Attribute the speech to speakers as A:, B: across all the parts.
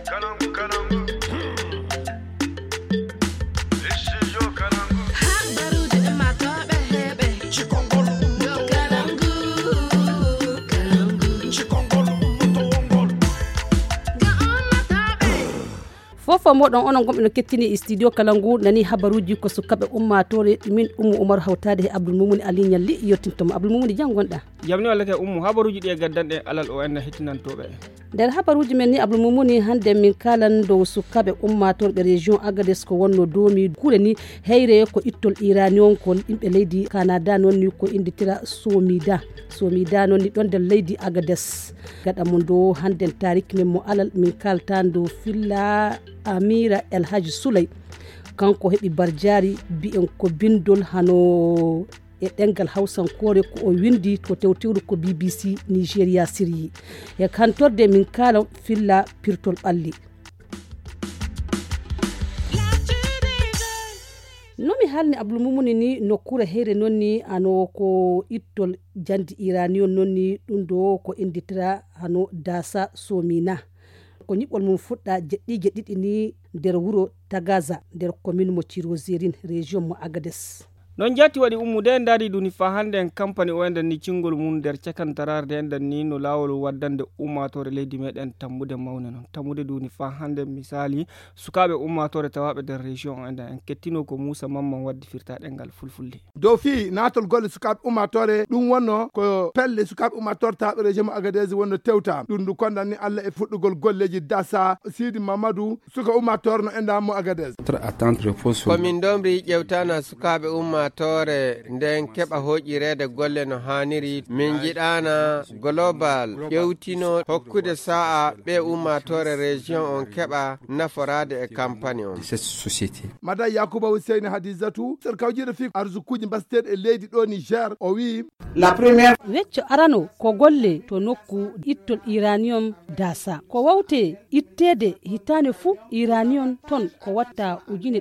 A: fofo moɗon onon gomɓe no kettini studio Kalangu nani habaruji ko sukaɓe ummatore min Oumou Oumar hawtade e Abdoul Moumouni Ali Nialli yettintomo Abdoul Moumouni jam gonɗa
B: jamni walla ke Oumou habaruji ɗi gaddanɗe alal o enna hettinantoɓe
A: nder habaruji men ni Abdoul Moumouni hande min kalan dow sukaɓe ummatorɓe région Agadez ko wonno domi kuure ni heyre ko ittol iranion ko yimɓe leydi Canada noon ni ko inditira somida noon ni ɗon nder leydi Agadez gaɗa mo do hande tariki men mo alal min kaltan dow filla Amira El Hadji Souley kanko heɓi barjari bi'en ko bindol hano e ɗengal hawsankore ko o windi to tewtewru ko BBC Nigeria siryi e kantorde min kala filla pirtol ɓalli nomi halni Abdoul Moumouni ni nokkure heyre noon ni ano ko ittol jandi iranion noon ni ɗum do ko inditira hano Dasa Somina ko ñiɓɓol mum fuɗɗa jeɗɗi ɗiɗi ni nder wuro Tagaza nder commune mo Tirozérine région mo Agadez
B: non jatti waɗi ummude ndaari duni fa hande en campagne o enden ni cingol mum nder cakantararde enden ni no lawol waddande ummatore leydi meɗen tammude mawne noon tammude duni fa hande misali sukaɓe ummatore tawaɓe nder région o enden en kettino ko Moussa Mamman waddi firtaɗe ngal fulfulde
C: dow fi natol golle sukaɓe ummatore ɗum wonno ko pelle sukaɓe ummatore tawaɓe région mo Agadez wonno tewta ɗum ndu kondanni Allah e fuɗɗugol golleji Dassa Sidi Mamadou suka ummatore no enda mo Agadez
D: komin domri ƴewtana sukaɓe ummatore nden keɓa hoƴirede golle no haniri min jiɗana global ƴewtino hokkude sa'a ɓe ummatore région on keɓa naforade e campagne on
C: Mada Yakuba Hussein Hadizatou sarkawjire fi arzukuji basteɗe e leydi ɗo Niger o wi
A: la première wecco arano ko golle to nokku ittol iranium Dasa ko wawte ittede hitane fu iranium ton ko watta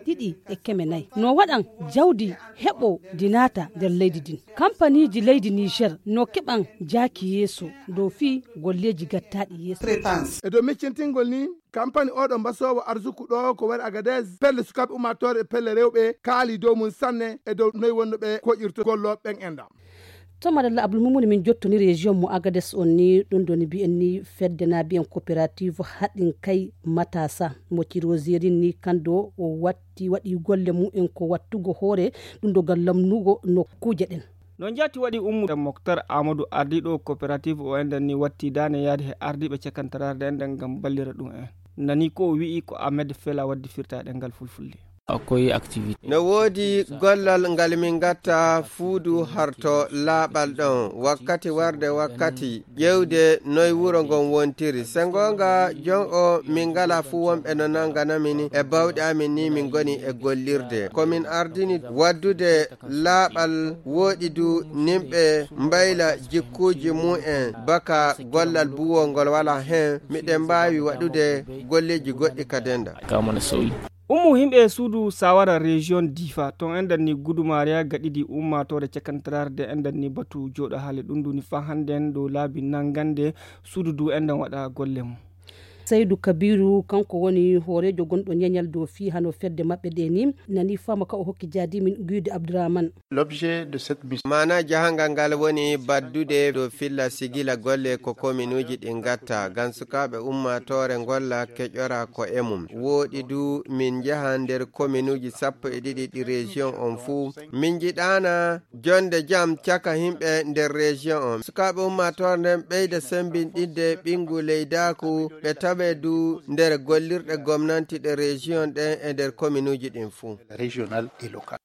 A: 2,400 no waɗan jawdi heɓo dinata nder leydi din kampaniji leydi Niger no keɓan jaki yeso dow fi golleji gattaɗi yeso
C: e dow meccentingol ni campagne oɗo mbasowo arsuku ɗo ko wari Agadez pelle sukaɓe ummatore e pelle rewɓe kaali dow mum sanne e dow noyi wonno ɓe koƴirto gollo ɓen enda
A: to madalla Abdoul Moumouni min jottoni région mo Agadez on ni ɗum ɗoni mbiyen ni fedde na biyen coopérative haɗin kay matasa mo Tirozérine ni kando o waɗi golle mumen ko wattugo hoore ɗum ɗo gal lamnugo nokkuje ɗen
B: non jatti waɗi ummude Moctar Amadou ardiɗo coopérative o enden ni watti dane yaade he ardiɓe cakantararde enden gam ballira ɗum en nani ko wi'i ko Ahmed Fela waddi firtaɗe ngal fulfulde
E: akoy activité
D: no woodi gollal ngal min gatta fuudu harto laaɓal ɗon wakkati warde wakkati ƴewde noye wuro ngon wontiri sengonga jon o min ngala fuu wonɓe no nanganamini e bawɗe amin ni min goni e gollirde komin ardini waddude laaɓal woɗidu nimɓe mbayla jikkuji mu'en baka gollal buwol ngol wala hen miɗen mbawi waɗude golleji goɗɗi kadenda
E: kamana sowi
B: himɓe suudu Sawara région Difa ton enden ni Gudumariya gaɗiɗi ummatore cakantararde enden ni batu joɗo haale ɗum duni fa handen dow laabi nangande suudu du enden waɗa golle mum
A: Seydou Kabiru kanko woni hoorejo gonɗo ñeñal dow fi hano fedde maɓɓe ɗe ni nani fama ka o hokki jaadi min Guyde Abdourahmane
D: l'objet de cette mission mana jahangal ngal woni baddude dow filla sigila golle ko kominuji ɗi gatta gan sukaɓe ummatore golla keƴora ko emum woɗi du min jaha nder kominuji 12 ɗi région on fuu min jiɗana jonde jam caka himɓe nder région on sukaɓe ummatore nden ɓeyda sembinɗidde ɓingu leydaku ɓe taɓe du nder gollirɗe gomnanti ɗe région ɗen e nder communuji ɗin fuu
E: régional et local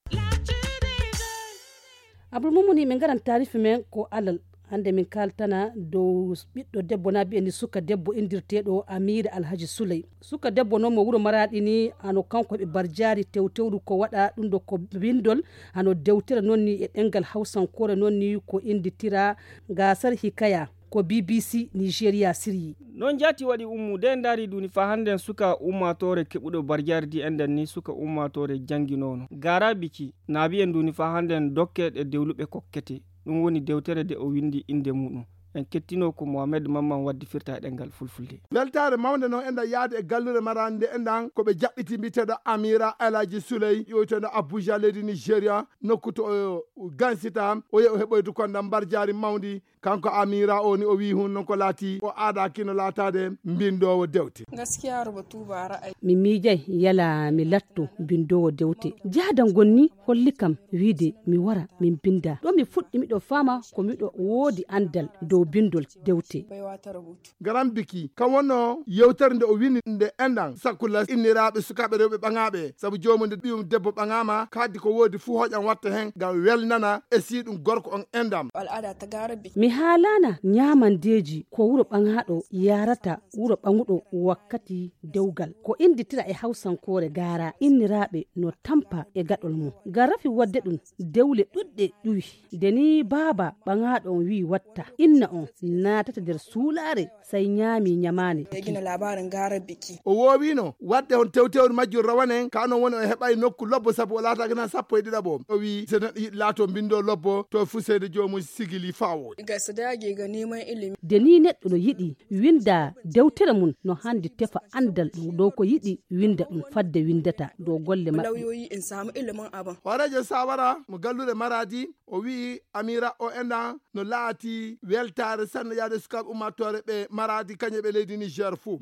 A: Abdoul Moumouni min garan tarifi men ko alal hande min kaltana dow ɓiɗɗo debbo na biyeni suka debbo indirteɗo Amira Alhaji Souley suka debbo noon mo wuro Maradi ni ano kanko ɓe barjari tewtewru ko waɗa ɗum ɗo ko bindol ano dewtira noon ni e ɗengal hawsankore noon ni ko inditira gasar hikaya ko BBC Nigeria siryi
B: non jati waɗi ummude ndaari duni fa handen suka ummatore keɓuɗo barjardi enden ni suka ummatore janginono gara biki naabi en duni fa handen dokke e dewluɓe kokkete ɗum woni dewtere de o windi inde muɗum en kettino ko Mohamed Mamman waddi firta e ɗengal fulfulde.
C: Weltare mawde noon enda yaade e gallure marande endan ko ɓe jaɓɓiti mbiteɗo Amira Elaji Souley yoyteɗo Abuja leydi Nigeria nokku to gansita o yehi o heɓoyde konda mbar jaari mawdi kanko Amira o ni o wi hun non ko laati o aada kino laatade mbindowo dewte.
F: Gaskiya rubutu ba ra'ayi.
A: Mi miijay yala mi latto bindowo dewte. Jaadan gonni holli kam wiide mi wara min binda. Ɗo mi fuɗɗi miɗo fama ko miɗo woodi andal dow bindol dewte.
C: Garan biki kam wonno yewtere nde o wini nde endan sakkulla inniraɓe sukaɓe rewɓe ɓaŋaɓe sabu jomude ɓiyum debbo ɓaŋama kaddi ko woodi fu hoƴan watta hen ngam welnana e si ɗum gorko on endam.
A: Mi haalana nyamandeji ko wuro ɓaŋaɗo yarata wuro ɓaŋuɗo wakkati dewgal ko inditira e hawsankore gara inniraɓe no tampa e gaɗol mum. Garafi wadde ɗum dewle ɗuɗɗe ƴuwi deni baba ɓaŋaɗo on wi watta inna on natata nder suulare sai nyami nyamane.
C: O wowino wadde on tewtewre majjur rawanen kano woni o heɓay nokku lobbo sabu o laata gana 11 o wi so neɗɗo yiɗi laato bindo lobbo to fusede jomum sigili fawode.
A: Deni neɗɗo no yiɗi winda dewtere mum no handi tefa andal dow ko yiɗi winda ɗum fadde windata dow golle maɓɓe.
C: Horejo Sawara mo gallude Maradi o wi Amira o enda no laati weltare sanne yaade sukaɓe ummatore ɓe Maradi kañe ɓe leydi Niger fuu.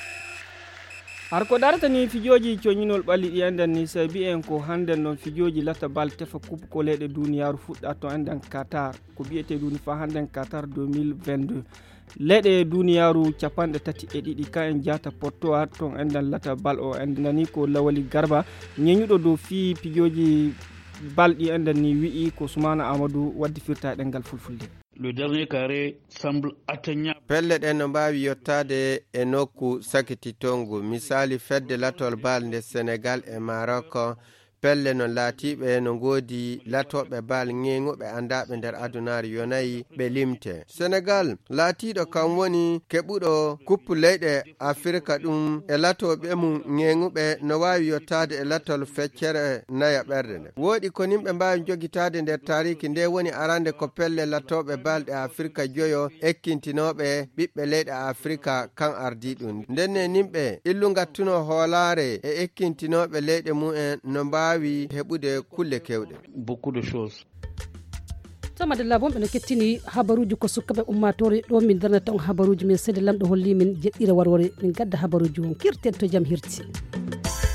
B: har ko darata ni fijoji coñinol ɓalli ɗi enden ni sabi en ko hannden noon fijoji latta bal tefa coupe ko leyɗe duniyaru fuɗɗa to enden Qatar ko biyete duni fa hannden Qatar 2022 leyɗe duniyaru capanɗe tati e ɗiɗi ka en jata portoa ton enden latta bal o enden nani ko Lawali Garba ñeñuɗo dow fi pijoji bal ɗi enden ni wi'i ko Soumana Amadou waddi firta ɗengal fulfulde.
E: Le dernier carré semble atteignable.
D: Pelle ɗen no mbawi yottade e nokku sakititongu misali fedde latol bal nde Sénégal e Maroc pelle no laatiɓe no goodi latoɓe bal ŋeŋuɓe andaɓe nder adunaru yonayi ɓe limte. Sénégal laatiɗo kam woni keɓuɗo kuppu leyɗe Afrika ɗum e latoɓe mum ŋeŋuɓe no wawi yottade e latol feccere naya ɓerde nde. Woɗi ko nimɓe mbawi jogitade nder tariki nde woni arande ko pelle latoɓe balɗe Afrika joyo ekkintinoɓe ɓiɓɓe leyɗe Afrika kan ardi ɗum. Ndenne nimɓe illu gattuno hoolare e ekkintinoɓe leyɗe mumen no mbawi heɓude kulle kewɗe.
E: Beaucoup de choses.
A: Samadalla bon ɓe kettini habaruji ko sukaɓe ummatore ɗo min darnata on habaruji min sede lamɗo holli min jeɗɗira warwore min gadda habaruji on kirten to jam hirti.